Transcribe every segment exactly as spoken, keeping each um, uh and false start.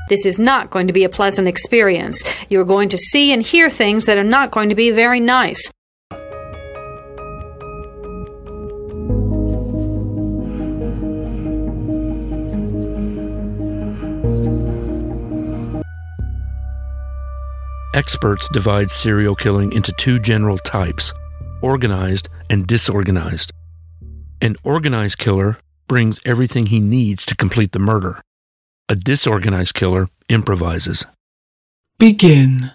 This is not going to be a pleasant experience. You're going to see and hear things that are not going to be very nice. Experts divide serial killing into two general types, organized and disorganized. An organized killer brings everything he needs to complete the murder. A disorganized killer improvises. Begin.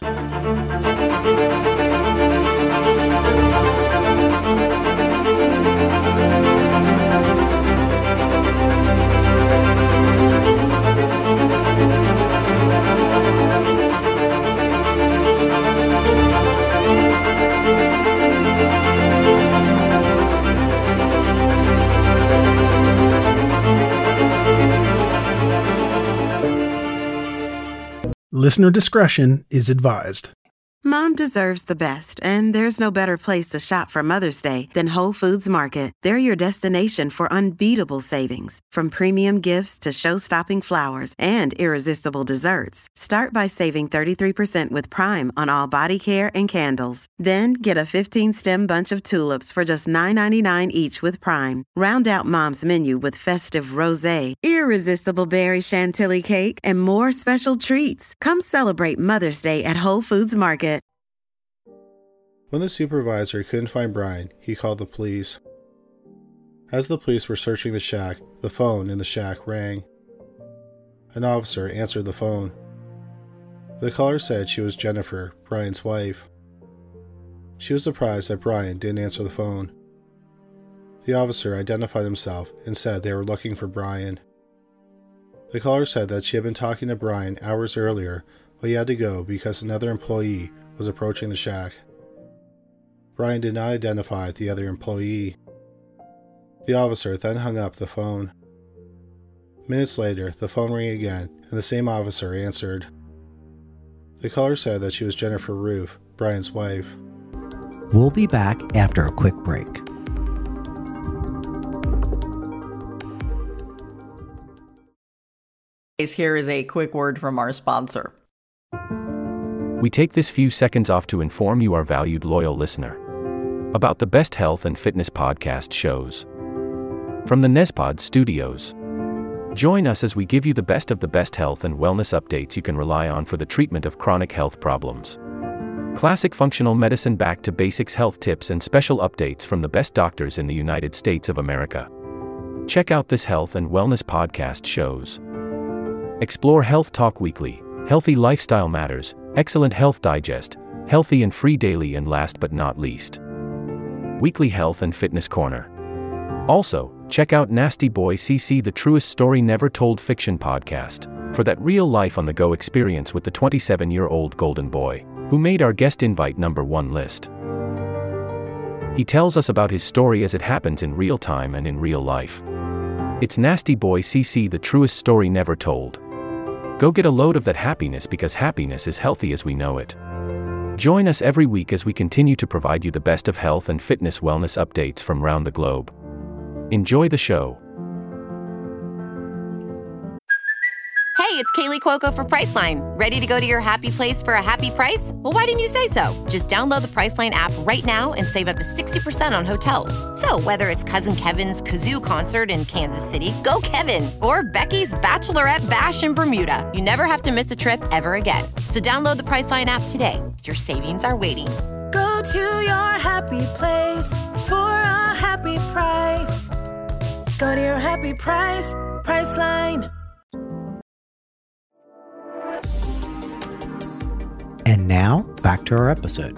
Listener discretion is advised. Mom deserves the best, and there's no better place to shop for Mother's Day than Whole Foods Market. They're your destination for unbeatable savings, from premium gifts to show-stopping flowers and irresistible desserts. Start by saving thirty-three percent with Prime on all body care and candles. Then get a fifteen-stem bunch of tulips for just nine ninety-nine each with Prime. Round out Mom's menu with festive rosé, irresistible berry chantilly cake, and more special treats. Come celebrate Mother's Day at Whole Foods Market. When the supervisor couldn't find Brian, he called the police. As the police were searching the shack, the phone in the shack rang. An officer answered the phone. The caller said she was Jennifer, Brian's wife. She was surprised that Brian didn't answer the phone. The officer identified himself and said they were looking for Brian. The caller said that she had been talking to Brian hours earlier, but he had to go because another employee was approaching the shack. Brian did not identify the other employee. The officer then hung up the phone. Minutes later, the phone rang again, and the same officer answered. The caller said that she was Jennifer Roof, Brian's wife. We'll be back after a quick break. Here is a quick word from our sponsor. We take this few seconds off to inform you, our valued loyal listener, about the best health and fitness podcast shows from the Nespod Studios. Join us as we give you the best of the best health and wellness updates you can rely on for the treatment of chronic health problems. Classic functional medicine back to basics health tips and special updates from the best doctors in the United States of America. Check out this health and wellness podcast shows. Explore Health Talk Weekly, Healthy Lifestyle Matters, Excellent Health Digest, Healthy and Free Daily, and last but not least, Weekly Health and Fitness Corner. Also, check out Nasty Boy C C, the truest story never told fiction podcast, for that real life on the go experience with the twenty-seven-year-old golden boy, who made our guest invite number one list. He tells us about his story as it happens in real time and in real life. It's Nasty Boy C C, the truest story never told. Go get a load of that happiness, because happiness is healthy as we know it. Join us every week as we continue to provide you the best of health and fitness wellness updates from around the globe. Enjoy the show. Hey, it's Kaylee Cuoco for Priceline. Ready to go to your happy place for a happy price? Well, why didn't you say so? Just download the Priceline app right now and save up to sixty percent on hotels. So whether it's Cousin Kevin's Kazoo Concert in Kansas City, go Kevin, or Becky's Bachelorette Bash in Bermuda, you never have to miss a trip ever again. So download the Priceline app today. Your savings are waiting. Go to your happy place for a happy price. Go to your happy price, Priceline. And now, back to our episode.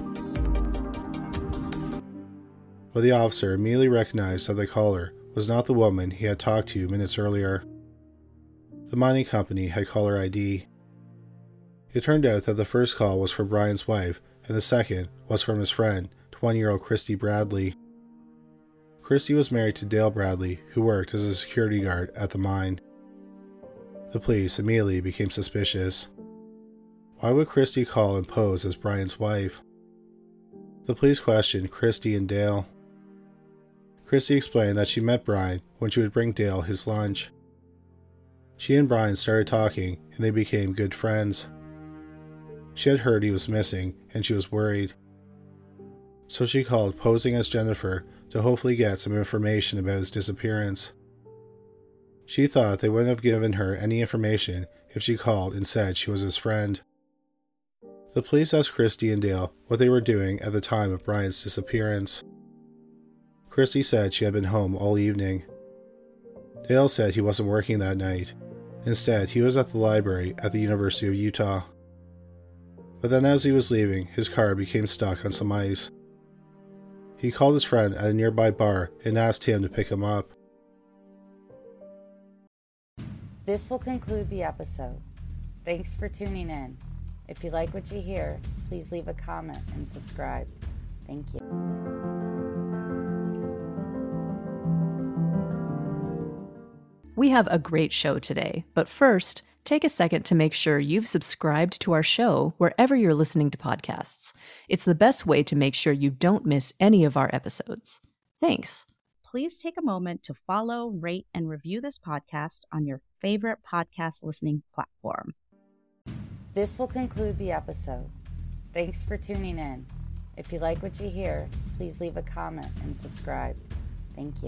But the officer immediately recognized that the caller was not the woman he had talked to minutes earlier. The mining company had caller I D. It turned out that the first call was for Brian's wife, and the second was from his friend, twenty-year-old Christy Bradley. Christy was married to Dale Bradley, who worked as a security guard at the mine. The police immediately became suspicious. Why would Christy call and pose as Brian's wife? The police questioned Christy and Dale. Christy explained that she met Brian when she would bring Dale his lunch. She and Brian started talking, and they became good friends. She had heard he was missing, and she was worried. So she called posing as Jennifer to hopefully get some information about his disappearance. She thought they wouldn't have given her any information if she called and said she was his friend. The police asked Christy and Dale what they were doing at the time of Brian's disappearance. Christy said she had been home all evening. Dale said he wasn't working that night. Instead, he was at the library at the University of Utah. But then as he was leaving, his car became stuck on some ice. He called his friend at a nearby bar and asked him to pick him up. This will conclude the episode. Thanks for tuning in. If you like what you hear, please leave a comment and subscribe. Thank you. We have a great show today, but first, take a second to make sure you've subscribed to our show wherever you're listening to podcasts. It's the best way to make sure you don't miss any of our episodes. Thanks. Please take a moment to follow, rate, and review this podcast on your favorite podcast listening platform. This will conclude the episode. Thanks for tuning in. If you like what you hear, please leave a comment and subscribe. Thank you.